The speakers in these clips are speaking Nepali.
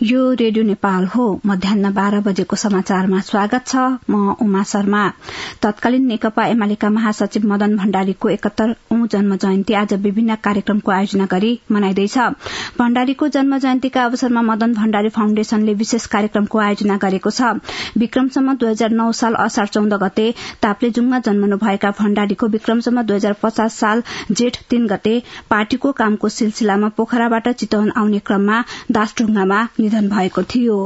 यो रेडियो नेपाल हो। मध्याह्न 12 बजेको समाचारमा स्वागत छ। म उमा शर्मा। तत्कालीन नेकपा एमालेका महासचिव मदन भण्डारीको 71औं जन्म जयन्ती आज विभिन्न कार्यक्रमको आयोजना गरी मनाइँदैछ। भण्डारीको जन्म जयन्तीका अवसरमा मदन भण्डारी फाउन्डेशनले विशेष कार्यक्रमको आयोजना गरेको छ। विक्रमसम्म 2009 साल असार 14 गते ताप्लेजुङमा जन्मनुभएका भण्डारीको विक्रमसम्म 2050 साल जेठ 3 गते पार्टीको कामको सिलसिलामा पोखराबाट चितवन आउने क्रममा दासढुङ्गामा निधन भएको थियो।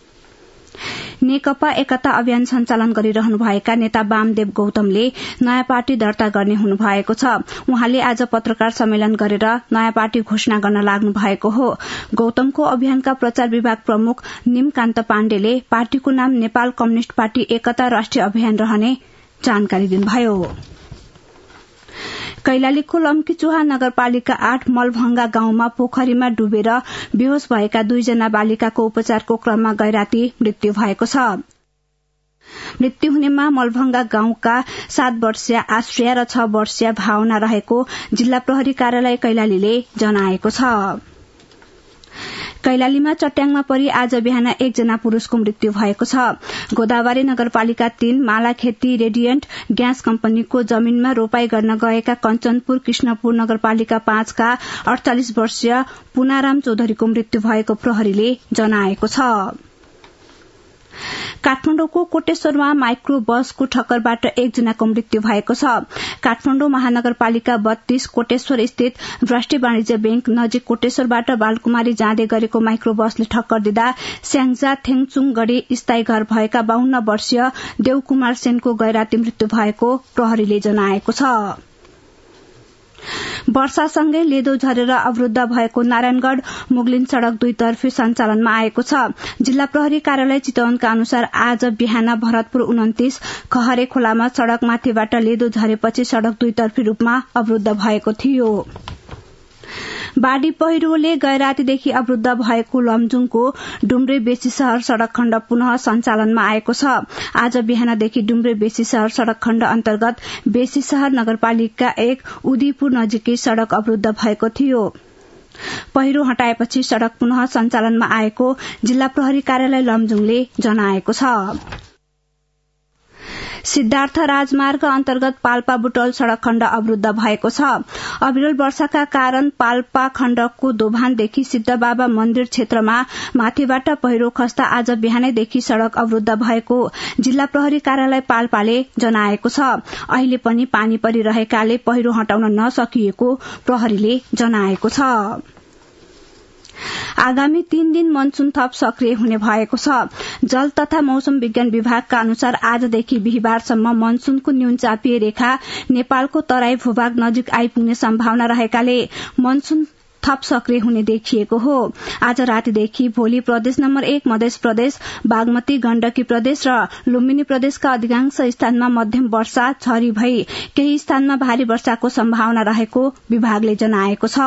नेकपा एकता अभियान सञ्चालन गरिरहनुभएका नेता वामदेव गौतमले नयाँ पार्टी दर्ता गर्ने हुनुभएको छ। उहाँले आज पत्रकार सम्मेलन गरेर नयाँ पार्टी घोषणा गर्न लाग्नु भएको हो। गौतमको अभियानका प्रचार विभाग प्रमुख निमकान्त पाण्डेले पार्टीको नाम नेपाल कम्युनिष्ट पार्टी एकता राष्ट्रिय अभियान रहने जानकारी दिनुभयो। कैलालीको लम्कीचुहा नगरपालिका 8 मलभंगा गाउँमा पोखरीमा डुबेर बेहोस भएका 2 जना बालिकाको उपचारको क्रममा गैराती मृत्यु भएको छ। मृत्यु हुनेमा मलभंगा गाउँका 7 वर्षीय आश्रया र 6 वर्षीय भावना रहेको जिल्ला प्रहरी कार्यालय कैलालीले जनाएको छ। कैलालीमा चट्याङमा परि आज बिहान 1 जना पुरूषको मृत्यु भएको छ। गोदावरी नगरपालिका 3 मालाखेती रेडियन्ट ग्यास कम्पनीको जमीनमा रोपाई गर्न गएका कञ्चनपुर कृष्णपुर नगरपालिका 5 का 48 वर्षीय पुनाराम चौधरीको मृत्यु भएको प्रहरीले जनाएको छ। काठमाडौँको कोटेश्वरमा माइक्रो बसको ठक्करबाट 1 जनाको मृत्यु भएको छ। काठमाडौँ महानगरपालिका 32 कोटेश्वर स्थित राष्ट्रिय वाणिज्य बैंक नजिक कोटेश्वरबाट बालकुमारी जाँदै गरेको माइक्रो बसले ठक्कर दिँदा स्याङ्जा थेङचुङ गढी स्थायी घर भएका 52 वर्षीय देवकुमार सेनको गैराती मृत्यु भएको प्रहरीले जनाएको छ। वर्षासँगै लेदो झरेर अवरूद्ध भएको नारायणगढ़ मुगलिन सड़क दुईतर्फी सञ्चालनमा आएको छ। जिल्ला प्रहरी कार्यालय चितवनका अनुसार आज बिहान भरतपुर 29 खहरे खोलामा सड़कमाथिबाट लेदो झरेपछि सड़क दुईतर्फी रूपमा अवरूद्ध भएको थियो। बाढ़ी पहिरोले गैरातीदेखि अवरूद्ध भएको लमजुङको डुम्रे बेसी शहर सड़क खण्ड पुनः सञ्चालनमा आएको छ। आज बिहानदेखि डुम्रे बेसी शहर सड़क खण्ड अन्तर्गत बेसी शहर नगरपालिका 1 उदयपुर नजिकै सड़क अवरूद्ध भएको थियो। पहिरो हटाएपछि सड़क पुनः सञ्चालनमा आएको जिल्ला प्रहरी कार्यालय लमजुङले जनाएको छ। सिद्धार्थ राजमार्ग अन्तर्गत पाल्पा बुटौल सड़क खण्ड अवरूद्ध भएको छ। अविरल वर्षाका कारण पाल्पा खण्डको दोभानदेखि सिद्धबाबा मन्दिर क्षेत्रमा माथिबाट पहिरो खस्दा आज बिहानैदेखि सड़क अवरूद्ध भएको जिल्ला प्रहरी कार्यालय पाल्पाले जनाएको छ। अहिले पनि पानी परिरहेकाले पहिरो हटाउन नसकिएको प्रहरीले जनाएको छ। आगामी 3 दिन मनसून थप सक्रिय हुने भएको छ। जल तथा मौसम विज्ञान विभागका अनुसार आजदेखि बिहिबारसम्म मनसूनको न्यून चापिय रेखा नेपालको तराई भूभाग नजिक आइपुग्ने सम्भावना रहेकाले मनसून थप सक्रिय हुने देखिएको हो। आज रातिदेखि भोलि प्रदेश नम्बर 1 मध्य प्रदेश, बागमती, गण्डकी प्रदेश र लुम्बिनी प्रदेशका अधिकांश स्थानमा मध्यम वर्षा झरी भई केही स्थानमा भारी वर्षाको सम्भावना रहेको विभागले जनाएको छ।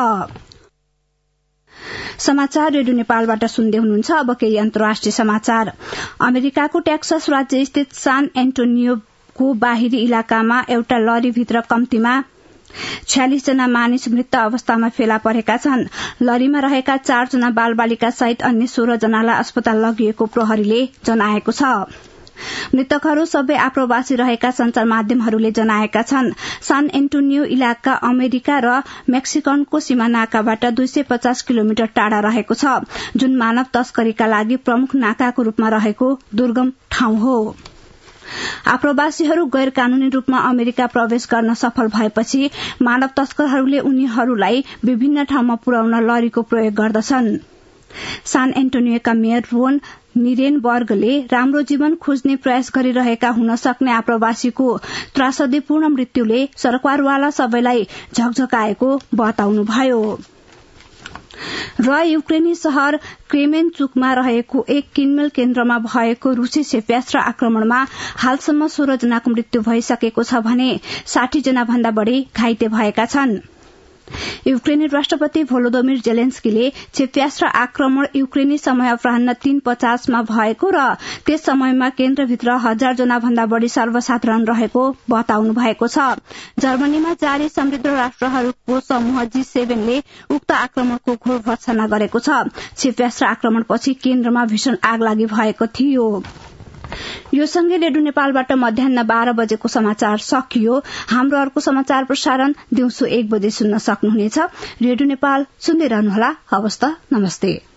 समाचार रेडियो नेपालबाट सुन्दै हुनुहुन्छ। अब केही अन्तर्राष्ट्रिय समाचार। अमेरिकाको टेक्सास राज्य स्थित सान एन्टोनियोको बाहिरी इलाकामा एउटा लरीभित्र कम्तीमा 46 जना मानिस मृत अवस्थामा फेला परेका छन्। लरीमा रहेका 4 जना बालबालिका सहित अन्य 16 जनालाई अस्पताल लगिएको प्रहरीले जनाएको छ। मृतकहरू सबै आप्रवासी रहेका संचार माध्यमहरूले जनाएका छन्। सान एन्टोनियो इलाका अमेरिका र मेक्सिकनको सीमा नाकाबाट 250 किलोमिटर टाढा रहेको छ, जुन मानव तस्करीका लागि प्रमुख नाकाको रूपमा रहेको दुर्गम ठाउँ हो। आप्रवासीहरू गैर कानूनी रूपमा अमेरिका प्रवेश गर्न सफल भएपछि मानव तस्करहरूले उनीहरूलाई विभिन्न ठाउँमा पुर्याउन लरीको प्रयोग गर्दछन्। सान एन्टोनियोका मेयर रोन निरेनबर्गले राम्रो जीवन खोज्ने प्रयास गरिरहेका हुन सक्ने आप्रवासीको त्रासदीपूर्ण मृत्युले सरकारवाला सबैलाई झकझकाएको बताउनुभयो। र युक्रेनी शहर क्रेमेनचुकमा रहेको एक किनमेल केन्द्रमा भएको रूसी क्षेप्यास्त्र आक्रमणमा हालसम्म 16 जनाको मृत्यु भइसकेको छ भने 60 जना भन्दा बढ़ी घाइते भएका छन्। युक्रेनी राष्ट्रपति भोलोदोमिर जेलेन्स्कीले क्षेप्यास्त्र आक्रमण युक्रेनी समय अपराह्न 3:50 मा भएको र त्यस समयमा केन्द्रभित्र 1000 जना भन्दा बढ़ी सर्वसाधारण रहेको बताउनु भएको छ। जर्मनीमा जारी समृद्ध राष्ट्रहरूको समूह G7 ले उक्त आक्रमणको घोर भर्त्सना गरेको छ। क्षेप्यास्त्र आक्रमणपछि केन्द्रमा भीषण आगलागी भएको थियो। यो सँगै रेडियो नेपालबाट मध्याह्न 12 बजेको समाचार सकियो। हाम्रो अर्को समाचार प्रसारण दिउँसो 1 बजे सुन्न सक्नुहुनेछ। रेडियो नेपाल सुन्दै रहनुहोला। हवस् त, नमस्ते।